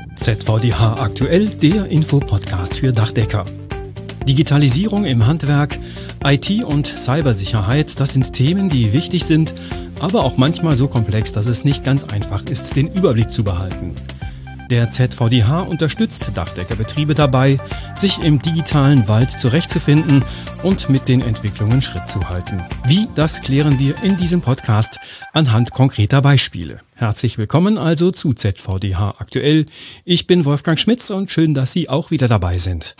ZVDH aktuell, der Infopodcast für Dachdecker. Digitalisierung im Handwerk, IT und Cybersicherheit, das sind Themen, die wichtig sind, aber auch manchmal so komplex, dass es nicht ganz einfach ist, den Überblick zu behalten. Der ZVDH unterstützt Dachdeckerbetriebe dabei, sich im digitalen Wald zurechtzufinden und mit den Entwicklungen Schritt zu halten. Wie, das klären wir in diesem Podcast anhand konkreter Beispiele. Herzlich willkommen also zu ZVDH aktuell. Ich bin Wolfgang Schmitz und schön, dass Sie auch wieder dabei sind.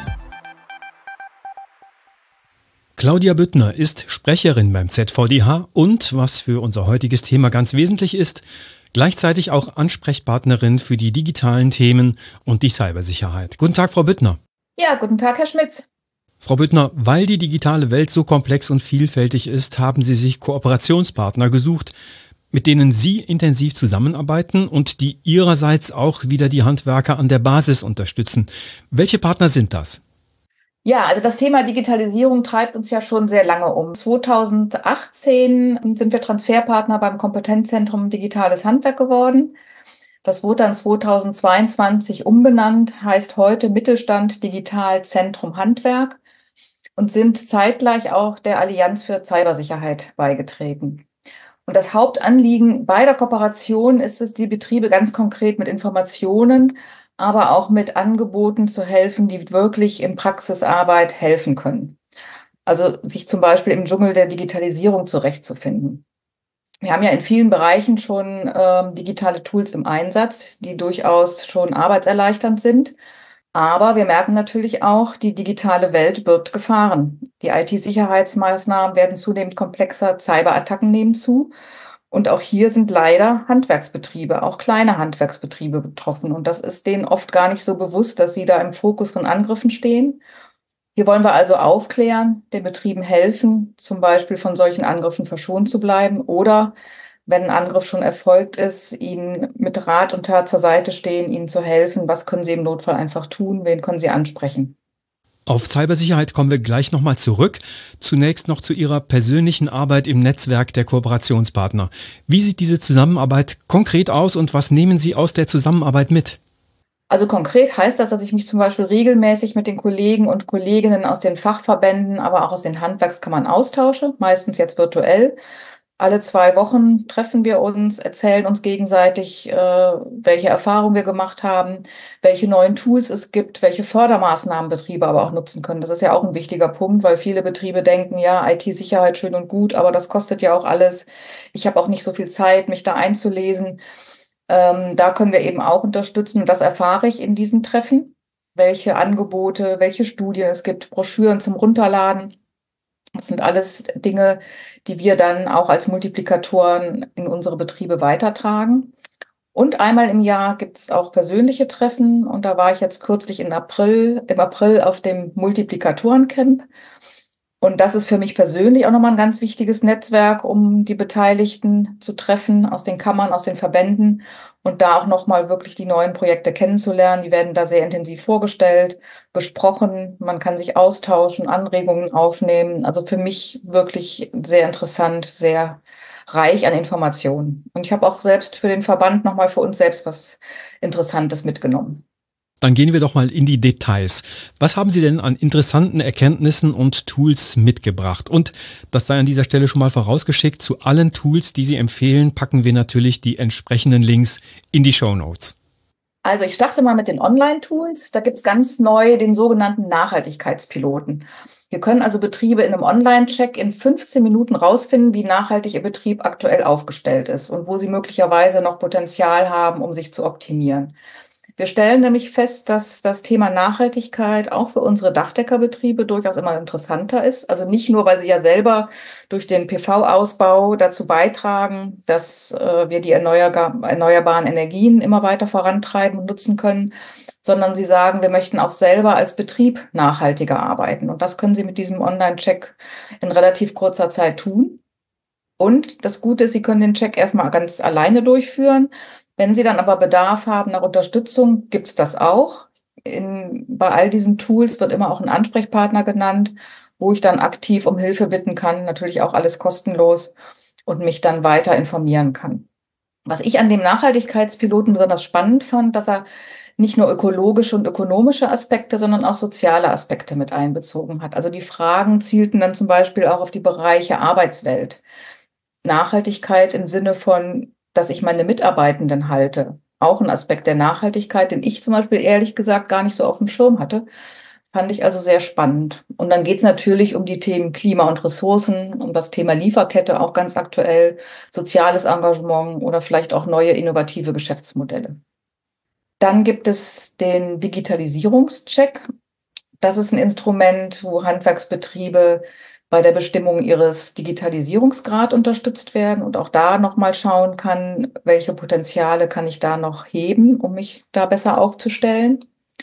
Claudia Büttner ist Sprecherin beim ZVDH und, was für unser heutiges Thema ganz wesentlich ist, gleichzeitig auch Ansprechpartnerin für die digitalen Themen und die Cybersicherheit. Guten Tag, Frau Büttner. Ja, guten Tag, Herr Schmitz. Frau Büttner, weil die digitale Welt so komplex und vielfältig ist, haben Sie sich Kooperationspartner gesucht, mit denen Sie intensiv zusammenarbeiten und die Ihrerseits auch wieder die Handwerker an der Basis unterstützen. Welche Partner sind das? Ja, also das Thema Digitalisierung treibt uns ja schon sehr lange um. 2018 sind wir Transferpartner beim Kompetenzzentrum Digitales Handwerk geworden. Das wurde dann 2022 umbenannt, heißt heute Mittelstand Digital Zentrum Handwerk und sind zeitgleich auch der Allianz für Cybersicherheit beigetreten. Und das Hauptanliegen beider Kooperationen ist es, die Betriebe ganz konkret mit Informationen, aber auch mit Angeboten zu helfen, die wirklich in Praxisarbeit helfen können. Also sich zum Beispiel im Dschungel der Digitalisierung zurechtzufinden. Wir haben ja in vielen Bereichen schon digitale Tools im Einsatz, die durchaus schon arbeitserleichternd sind. Aber wir merken natürlich auch, die digitale Welt birgt Gefahren. Die IT-Sicherheitsmaßnahmen werden zunehmend komplexer, Cyberattacken nehmen zu. Und auch hier sind leider Handwerksbetriebe, auch kleine Handwerksbetriebe betroffen. Und das ist denen oft gar nicht so bewusst, dass sie da im Fokus von Angriffen stehen. Hier wollen wir also aufklären, den Betrieben helfen, zum Beispiel von solchen Angriffen verschont zu bleiben oder, wenn ein Angriff schon erfolgt ist, ihnen mit Rat und Tat zur Seite stehen, ihnen zu helfen. Was können sie im Notfall einfach tun? Wen können sie ansprechen? Auf Cybersicherheit kommen wir gleich nochmal zurück. Zunächst noch zu Ihrer persönlichen Arbeit im Netzwerk der Kooperationspartner. Wie sieht diese Zusammenarbeit konkret aus und was nehmen Sie aus der Zusammenarbeit mit? Also konkret heißt das, dass ich mich zum Beispiel regelmäßig mit den Kollegen und Kolleginnen aus den Fachverbänden, aber auch aus den Handwerkskammern austausche, meistens jetzt virtuell. Alle 2 Wochen treffen wir uns, erzählen uns gegenseitig, welche Erfahrungen wir gemacht haben, welche neuen Tools es gibt, welche Fördermaßnahmen Betriebe aber auch nutzen können. Das ist ja auch ein wichtiger Punkt, weil viele Betriebe denken, ja, IT-Sicherheit schön und gut, aber das kostet ja auch alles. Ich habe auch nicht so viel Zeit, mich da einzulesen. Da können wir eben auch unterstützen. Und das erfahre ich in diesen Treffen, welche Angebote, welche Studien es gibt, Broschüren zum Runterladen. Das sind alles Dinge, die wir dann auch als Multiplikatoren in unsere Betriebe weitertragen. Und einmal im Jahr gibt es auch persönliche Treffen. Und da war ich jetzt kürzlich im April auf dem Multiplikatorencamp. Und das ist für mich persönlich auch nochmal ein ganz wichtiges Netzwerk, um die Beteiligten zu treffen aus den Kammern, aus den Verbänden und da auch nochmal wirklich die neuen Projekte kennenzulernen. Die werden da sehr intensiv vorgestellt, besprochen. Man kann sich austauschen, Anregungen aufnehmen. Also für mich wirklich sehr interessant, sehr reich an Informationen. Und ich habe auch selbst für den Verband nochmal für uns selbst was Interessantes mitgenommen. Dann gehen wir doch mal in die Details. Was haben Sie denn an interessanten Erkenntnissen und Tools mitgebracht? Und, das sei an dieser Stelle schon mal vorausgeschickt, zu allen Tools, die Sie empfehlen, packen wir natürlich die entsprechenden Links in die Shownotes. Also ich starte mal mit den Online-Tools. Da gibt es ganz neu den sogenannten Nachhaltigkeitspiloten. Hier können also Betriebe in einem Online-Check in 15 Minuten rausfinden, wie nachhaltig ihr Betrieb aktuell aufgestellt ist und wo sie möglicherweise noch Potenzial haben, um sich zu optimieren. Wir stellen nämlich fest, dass das Thema Nachhaltigkeit auch für unsere Dachdeckerbetriebe durchaus immer interessanter ist. Also nicht nur, weil sie ja selber durch den PV-Ausbau dazu beitragen, dass wir die erneuerbaren Energien immer weiter vorantreiben und nutzen können, sondern sie sagen, wir möchten auch selber als Betrieb nachhaltiger arbeiten. Und das können sie mit diesem Online-Check in relativ kurzer Zeit tun. Und das Gute ist, sie können den Check erstmal ganz alleine durchführen. Wenn Sie dann aber Bedarf haben nach Unterstützung, gibt's das auch. Bei all diesen Tools wird immer auch ein Ansprechpartner genannt, wo ich dann aktiv um Hilfe bitten kann, natürlich auch alles kostenlos und mich dann weiter informieren kann. Was ich an dem Nachhaltigkeitspiloten besonders spannend fand, dass er nicht nur ökologische und ökonomische Aspekte, sondern auch soziale Aspekte mit einbezogen hat. Also die Fragen zielten dann zum Beispiel auch auf die Bereiche Arbeitswelt. Nachhaltigkeit im Sinne von, dass ich meine Mitarbeitenden halte. Auch ein Aspekt der Nachhaltigkeit, den ich zum Beispiel ehrlich gesagt gar nicht so auf dem Schirm hatte. Fand ich also sehr spannend. Und dann geht es natürlich um die Themen Klima und Ressourcen, um das Thema Lieferkette, auch ganz aktuell, soziales Engagement oder vielleicht auch neue innovative Geschäftsmodelle. Dann gibt es den Digitalisierungscheck. Das ist ein Instrument, wo Handwerksbetriebe bei der Bestimmung ihres Digitalisierungsgrad unterstützt werden und auch da nochmal schauen kann, welche Potenziale kann ich da noch heben, um mich da besser aufzustellen.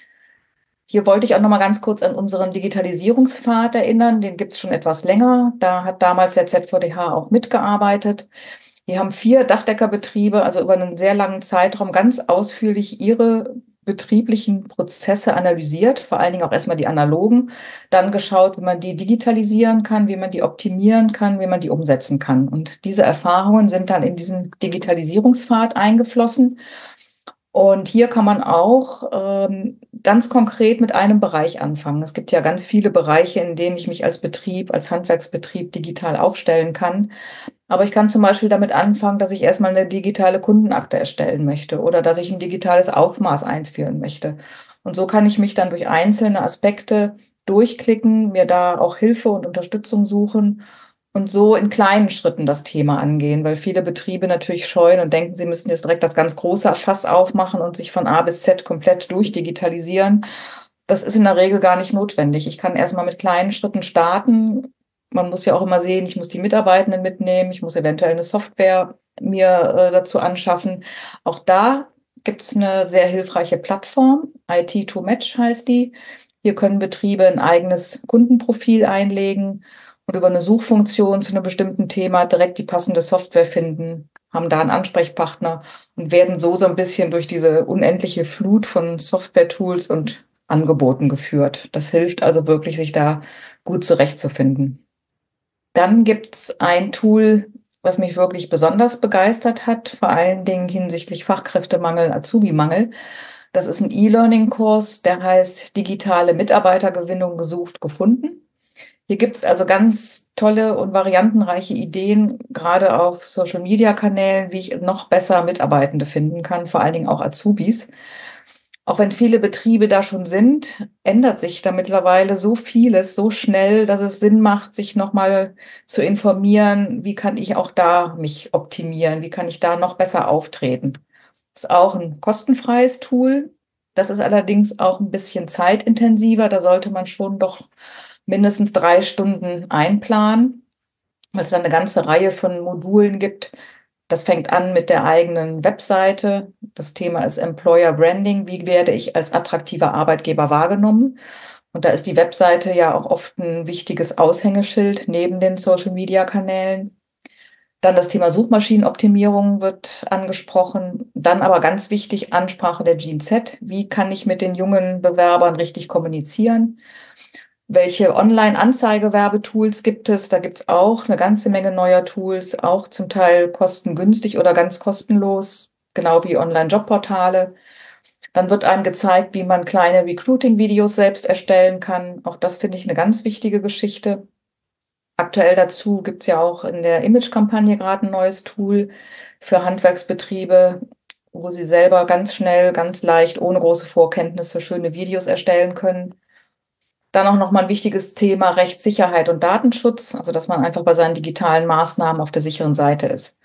Hier wollte ich auch nochmal ganz kurz an unseren Digitalisierungspfad erinnern. Den gibt es schon etwas länger. Da hat damals der ZVDH auch mitgearbeitet. Wir haben 4 Dachdeckerbetriebe, also über einen sehr langen Zeitraum ganz ausführlich ihre betrieblichen Prozesse analysiert, vor allen Dingen auch erstmal die analogen, dann geschaut, wie man die digitalisieren kann, wie man die optimieren kann, wie man die umsetzen kann. Und diese Erfahrungen sind dann in diesen Digitalisierungspfad eingeflossen. Und hier kann man auch ganz konkret mit einem Bereich anfangen. Es gibt ja ganz viele Bereiche, in denen ich mich als Betrieb, als Handwerksbetrieb digital aufstellen kann. Aber ich kann zum Beispiel damit anfangen, dass ich erstmal eine digitale Kundenakte erstellen möchte oder dass ich ein digitales Aufmaß einführen möchte. Und so kann ich mich dann durch einzelne Aspekte durchklicken, mir da auch Hilfe und Unterstützung suchen und so in kleinen Schritten das Thema angehen, weil viele Betriebe natürlich scheuen und denken, sie müssten jetzt direkt das ganz große Fass aufmachen und sich von A bis Z komplett durchdigitalisieren. Das ist in der Regel gar nicht notwendig. Ich kann erstmal mit kleinen Schritten starten. Man muss ja auch immer sehen, ich muss die Mitarbeitenden mitnehmen, ich muss eventuell eine Software mir dazu anschaffen. Auch da gibt es eine sehr hilfreiche Plattform, IT2Match heißt die. Hier können Betriebe ein eigenes Kundenprofil einlegen und über eine Suchfunktion zu einem bestimmten Thema direkt die passende Software finden, haben da einen Ansprechpartner und werden so ein bisschen durch diese unendliche Flut von Software-Tools und Angeboten geführt. Das hilft also wirklich, sich da gut zurechtzufinden. Dann gibt es ein Tool, was mich wirklich besonders begeistert hat, vor allen Dingen hinsichtlich Fachkräftemangel, Azubi-Mangel. Das ist ein E-Learning-Kurs, der heißt Digitale Mitarbeitergewinnung gesucht, gefunden. Hier gibt es also ganz tolle und variantenreiche Ideen, gerade auf Social-Media-Kanälen, wie ich noch besser Mitarbeitende finden kann, vor allen Dingen auch Azubis. Auch wenn viele Betriebe da schon sind, ändert sich da mittlerweile so vieles so schnell, dass es Sinn macht, sich nochmal zu informieren, wie kann ich auch da mich optimieren, wie kann ich da noch besser auftreten. Das ist auch ein kostenfreies Tool. Das ist allerdings auch ein bisschen zeitintensiver. Da sollte man schon doch mindestens 3 Stunden einplanen, weil es dann eine ganze Reihe von Modulen gibt. Das fängt an mit der eigenen Webseite. Das Thema ist Employer Branding. Wie werde ich als attraktiver Arbeitgeber wahrgenommen? Und da ist die Webseite ja auch oft ein wichtiges Aushängeschild neben den Social-Media-Kanälen. Dann das Thema Suchmaschinenoptimierung wird angesprochen. Dann aber ganz wichtig, Ansprache der Gen Z. Wie kann ich mit den jungen Bewerbern richtig kommunizieren? Welche Online-Anzeigewerbetools gibt es? Da gibt es auch eine ganze Menge neuer Tools, auch zum Teil kostengünstig oder ganz kostenlos, genau wie Online-Jobportale. Dann wird einem gezeigt, wie man kleine Recruiting-Videos selbst erstellen kann. Auch das finde ich eine ganz wichtige Geschichte. Aktuell dazu gibt es ja auch in der Image-Kampagne gerade ein neues Tool für Handwerksbetriebe, wo sie selber ganz schnell, ganz leicht, ohne große Vorkenntnisse schöne Videos erstellen können. Dann auch nochmal ein wichtiges Thema Rechtssicherheit und Datenschutz, also dass man einfach bei seinen digitalen Maßnahmen auf der sicheren Seite ist.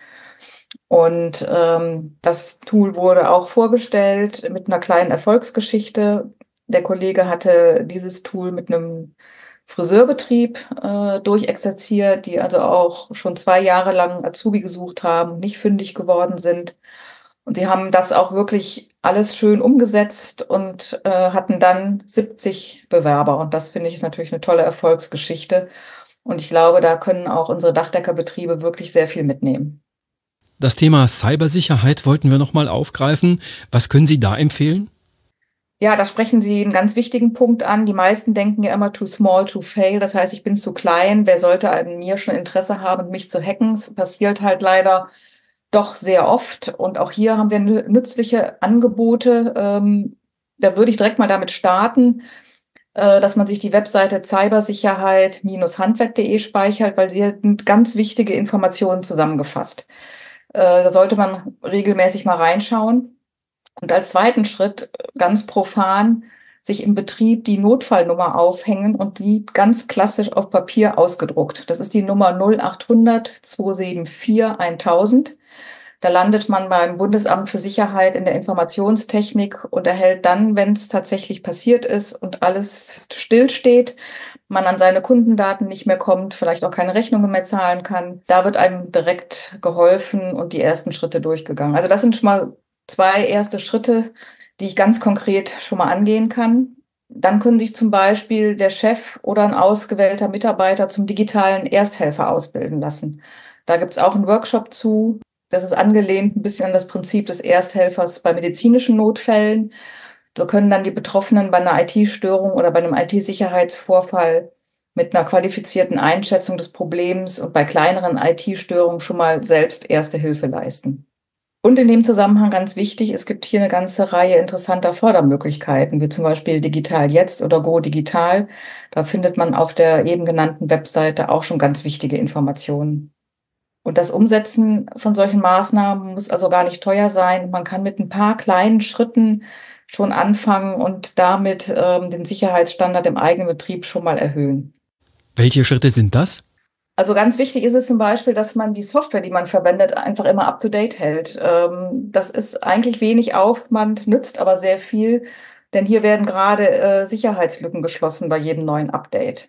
Und das Tool wurde auch vorgestellt mit einer kleinen Erfolgsgeschichte. Der Kollege hatte dieses Tool mit einem Friseurbetrieb durchexerziert, die also auch schon 2 Jahre lang Azubi gesucht haben, nicht fündig geworden sind. Und sie haben das auch wirklich alles schön umgesetzt und hatten dann 70 Bewerber. Und das finde ich ist natürlich eine tolle Erfolgsgeschichte. Und ich glaube, da können auch unsere Dachdeckerbetriebe wirklich sehr viel mitnehmen. Das Thema Cybersicherheit wollten wir nochmal aufgreifen. Was können Sie da empfehlen? Ja, da sprechen Sie einen ganz wichtigen Punkt an. Die meisten denken ja immer too small to fail. Das heißt, ich bin zu klein. Wer sollte an mir schon Interesse haben, mich zu hacken? Es passiert halt leider Doch sehr oft. Und auch hier haben wir nützliche Angebote. Da würde ich direkt mal damit starten, dass man sich die Webseite cybersicherheit-handwerk.de speichert, weil sie sind ganz wichtige Informationen zusammengefasst. Da sollte man regelmäßig mal reinschauen. Und als zweiten Schritt, ganz profan, sich im Betrieb die Notfallnummer aufhängen und die ganz klassisch auf Papier ausgedruckt. Das ist die Nummer 0800 274 1000. Da landet man beim Bundesamt für Sicherheit in der Informationstechnik und erhält dann, wenn es tatsächlich passiert ist und alles stillsteht, man an seine Kundendaten nicht mehr kommt, vielleicht auch keine Rechnungen mehr zahlen kann, da wird einem direkt geholfen und die ersten Schritte durchgegangen. Also das sind schon mal 2 erste Schritte, die ich ganz konkret schon mal angehen kann. Dann können sich zum Beispiel der Chef oder ein ausgewählter Mitarbeiter zum digitalen Ersthelfer ausbilden lassen. Da gibt es auch einen Workshop zu. Das ist angelehnt ein bisschen an das Prinzip des Ersthelfers bei medizinischen Notfällen. Da können dann die Betroffenen bei einer IT-Störung oder bei einem IT-Sicherheitsvorfall mit einer qualifizierten Einschätzung des Problems und bei kleineren IT-Störungen schon mal selbst Erste Hilfe leisten. Und in dem Zusammenhang ganz wichtig, es gibt hier eine ganze Reihe interessanter Fördermöglichkeiten, wie zum Beispiel Digital Jetzt oder Go Digital. Da findet man auf der eben genannten Webseite auch schon ganz wichtige Informationen. Und das Umsetzen von solchen Maßnahmen muss also gar nicht teuer sein. Man kann mit ein paar kleinen Schritten schon anfangen und damit den Sicherheitsstandard im eigenen Betrieb schon mal erhöhen. Welche Schritte sind das? Also ganz wichtig ist es zum Beispiel, dass man die Software, die man verwendet, einfach immer up-to-date hält. Das ist eigentlich wenig Aufwand, nützt aber sehr viel, denn hier werden gerade Sicherheitslücken geschlossen bei jedem neuen Update.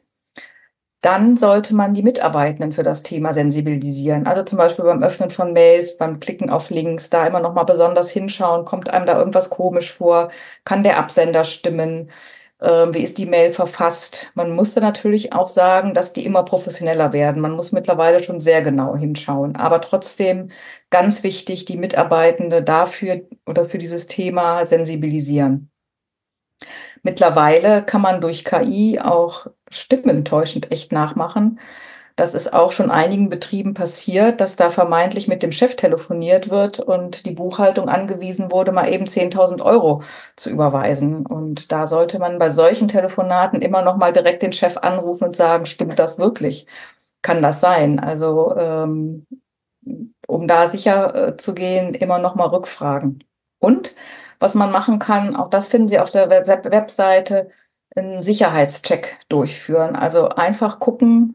Dann sollte man die Mitarbeitenden für das Thema sensibilisieren. Also zum Beispiel beim Öffnen von Mails, beim Klicken auf Links, da immer noch mal besonders hinschauen. Kommt einem da irgendwas komisch vor? Kann der Absender stimmen? Wie ist die Mail verfasst? Man musste natürlich auch sagen, dass die immer professioneller werden. Man muss mittlerweile schon sehr genau hinschauen. Aber trotzdem ganz wichtig, die Mitarbeitende dafür oder für dieses Thema sensibilisieren. Mittlerweile kann man durch KI auch Stimmen täuschend echt nachmachen. Das ist auch schon einigen Betrieben passiert, dass da vermeintlich mit dem Chef telefoniert wird und die Buchhaltung angewiesen wurde, mal eben 10.000 Euro zu überweisen. Und da sollte man bei solchen Telefonaten immer noch mal direkt den Chef anrufen und sagen, stimmt das wirklich? Kann das sein? Also um da sicher zu gehen, immer noch mal rückfragen. Und was man machen kann, auch das finden Sie auf der Webseite, einen Sicherheitscheck durchführen. Also einfach gucken,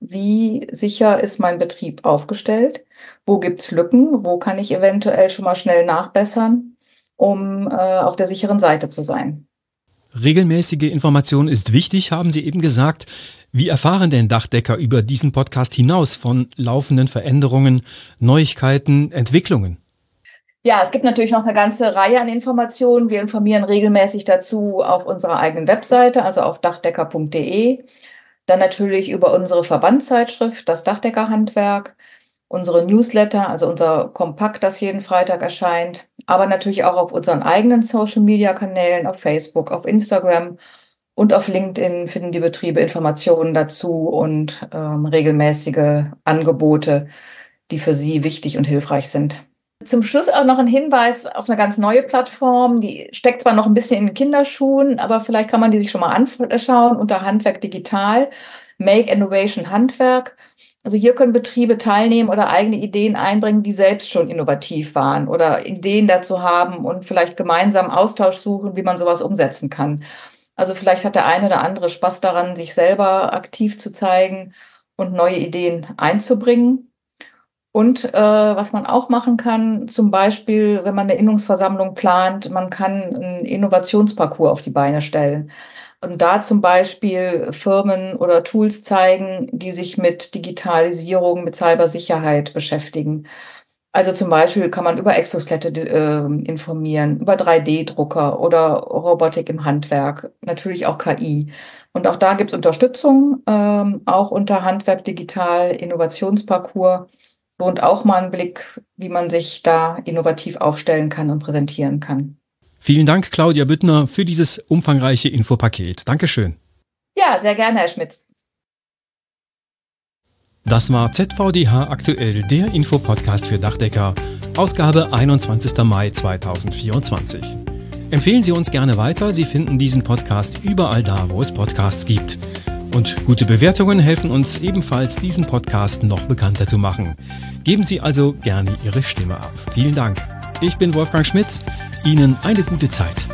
wie sicher ist mein Betrieb aufgestellt, wo gibt's Lücken, wo kann ich eventuell schon mal schnell nachbessern, um auf der sicheren Seite zu sein. Regelmäßige Information ist wichtig, haben Sie eben gesagt. Wie erfahren denn Dachdecker über diesen Podcast hinaus von laufenden Veränderungen, Neuigkeiten, Entwicklungen? Ja, es gibt natürlich noch eine ganze Reihe an Informationen. Wir informieren regelmäßig dazu auf unserer eigenen Webseite, also auf dachdecker.de. Dann natürlich über unsere Verbandszeitschrift, das Dachdeckerhandwerk, unsere Newsletter, also unser Kompakt, das jeden Freitag erscheint, aber natürlich auch auf unseren eigenen Social-Media-Kanälen, auf Facebook, auf Instagram und auf LinkedIn finden die Betriebe Informationen dazu und regelmäßige Angebote, die für sie wichtig und hilfreich sind. Zum Schluss auch noch ein Hinweis auf eine ganz neue Plattform. Die steckt zwar noch ein bisschen in den Kinderschuhen, aber vielleicht kann man die sich schon mal anschauen unter Handwerk Digital, Make Innovation Handwerk. Also hier können Betriebe teilnehmen oder eigene Ideen einbringen, die selbst schon innovativ waren oder Ideen dazu haben und vielleicht gemeinsam Austausch suchen, wie man sowas umsetzen kann. Also vielleicht hat der eine oder andere Spaß daran, sich selber aktiv zu zeigen und neue Ideen einzubringen. Und was man auch machen kann, zum Beispiel, wenn man eine Innungsversammlung plant, man kann einen Innovationsparcours auf die Beine stellen. Und da zum Beispiel Firmen oder Tools zeigen, die sich mit Digitalisierung, mit Cybersicherheit beschäftigen. Also zum Beispiel kann man über Exoskelette informieren, über 3D-Drucker oder Robotik im Handwerk, natürlich auch KI. Und auch da gibt es Unterstützung, auch unter Handwerk Digital Innovationsparcours. Lohnt auch mal einen Blick, wie man sich da innovativ aufstellen kann und präsentieren kann. Vielen Dank, Claudia Büttner, für dieses umfangreiche Infopaket. Dankeschön. Ja, sehr gerne, Herr Schmitz. Das war ZVDH aktuell, der Infopodcast für Dachdecker, Ausgabe 21. Mai 2024. Empfehlen Sie uns gerne weiter, Sie finden diesen Podcast überall da, wo es Podcasts gibt. Und gute Bewertungen helfen uns ebenfalls, diesen Podcast noch bekannter zu machen. Geben Sie also gerne Ihre Stimme ab. Vielen Dank. Ich bin Wolfgang Schmitz. Ihnen eine gute Zeit.